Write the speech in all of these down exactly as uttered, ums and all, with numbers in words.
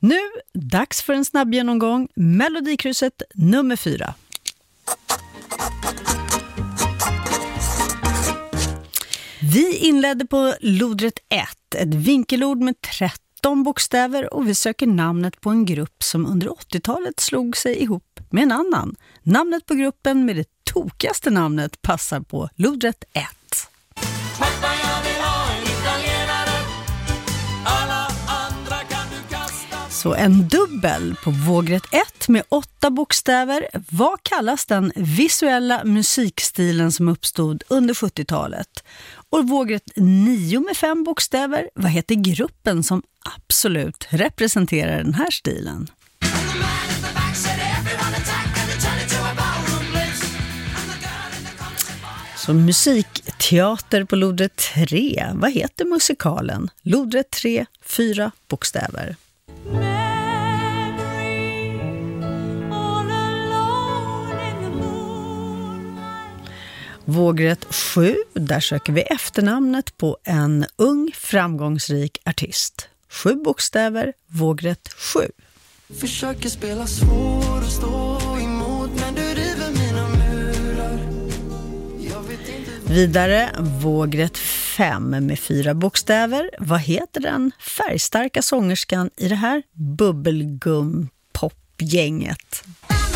Nu, dags för en snabb genomgång. Melodikrysset nummer fyra. Vi inledde på lodret ett, ett vinkelord med tretton bokstäver, och vi söker namnet på en grupp som under åttiotalet slog sig ihop med en annan. Namnet på gruppen med det tokigaste namnet passar på lodret ett. Så en dubbel på vågrätt ett med åtta bokstäver. Vad kallas den visuella musikstilen som uppstod under sjuttiotalet? Och vågrätt nio med fem bokstäver. Vad heter gruppen som absolut representerar den här stilen? Så musikteater på lodret tre. Vad heter musikalen? Lodret tre, fyra bokstäver. Vågrätt sju, där söker vi efternamnet på en ung framgångsrik artist. Sju bokstäver, vågrätt sju. Försöker spela svår och stå emot, men du river mina murar. Jag vet inte. Vidare, vågrätt fem med fyra bokstäver. Vad heter den färgstarka sångerskan i det här bubblegum-popgänget?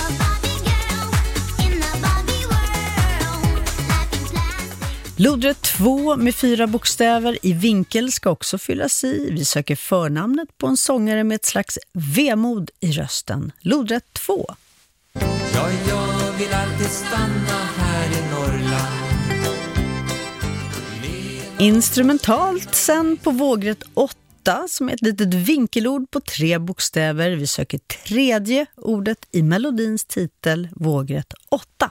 Lodret två med fyra bokstäver i vinkel ska också fyllas i. Vi söker förnamnet på en sångare med ett slags vemod i rösten. Lodret två. Ja, jag vill alltid stanna här i Norrland. Instrumentalt sen på vågrätt åtta som är ett litet vinkelord på tre bokstäver. Vi söker tredje ordet i melodins titel, vågrätt åtta.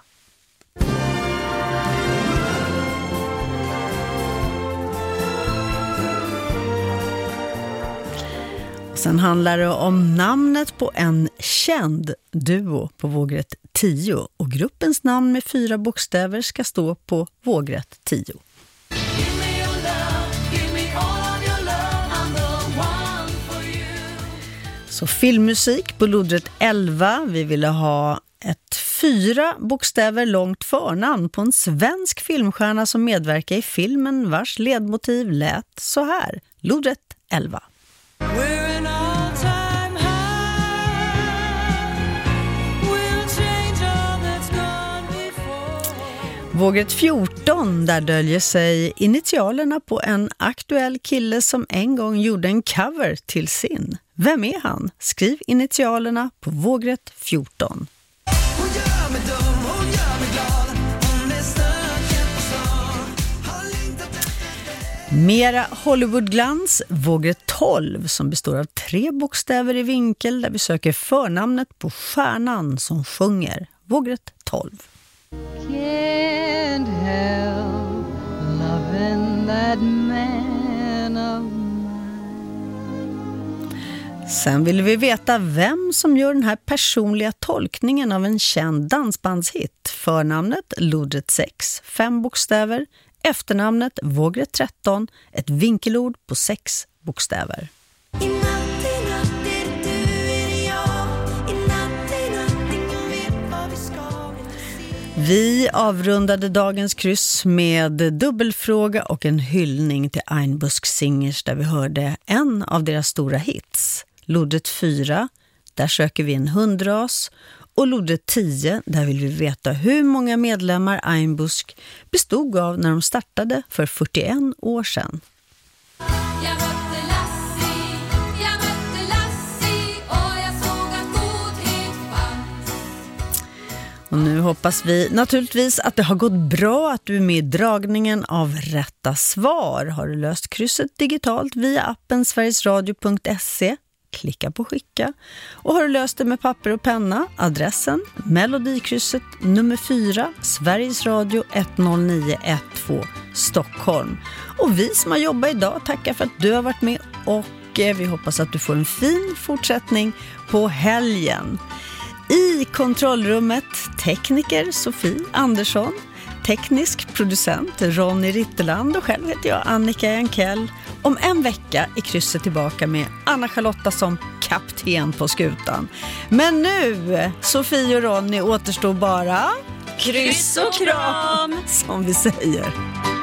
Sen handlar det om namnet på en känd duo på vågrätt tio, och gruppens namn med fyra bokstäver ska stå på vågrätt tio. Så filmmusik på lodret elva. Vi ville ha ett fyra bokstäver långt förnamn på en svensk filmstjärna som medverkar i filmen vars ledmotiv lät så här. Lodret elva. Vågrätt fjorton, där döljer sig initialerna på en aktuell kille som en gång gjorde en cover till sin. Vem är han? Skriv initialerna på vågrätt fjorton. Mera Hollywoodglans, vågrätt tolv, som består av tre bokstäver i vinkel, där vi söker förnamnet på stjärnan som sjunger. Vågrätt tolv. Can't help loving that man of mine. Sen vill vi veta vem som gör den här personliga tolkningen av en känd dansbandshit. Förnamnet lodret sex, fem bokstäver. Efternamnet vågrätt tretton, ett vinkelord på sex bokstäver. Vi avrundade dagens kryss med dubbelfråga och en hyllning till Einbusk Singers, där vi hörde en av deras stora hits. Lodret fyra, där söker vi en hundras, och lodret tio, där vill vi veta hur många medlemmar Einbusk bestod av när de startade för fyrtioen år sedan. Och nu hoppas vi naturligtvis att det har gått bra, att du är med i dragningen av rätta svar. Har du löst krysset digitalt via appen sverigesradio punkt se, klicka på skicka. Och har du löst det med papper och penna, adressen melodikrysset nummer fyra, Sveriges Radio ett noll nio ett två, Stockholm. Och vi som har jobbat idag tackar för att du har varit med, och vi hoppas att du får en fin fortsättning på helgen. I kontrollrummet tekniker Sofie Andersson, Teknisk producent Ronny Ritterland och själv heter jag Annika Jankell. Om en vecka är krysset tillbaka med Anna-Charlotta som kapten på skutan. Men nu, Sofie och Ronny, återstår bara kryss och kram, som vi säger.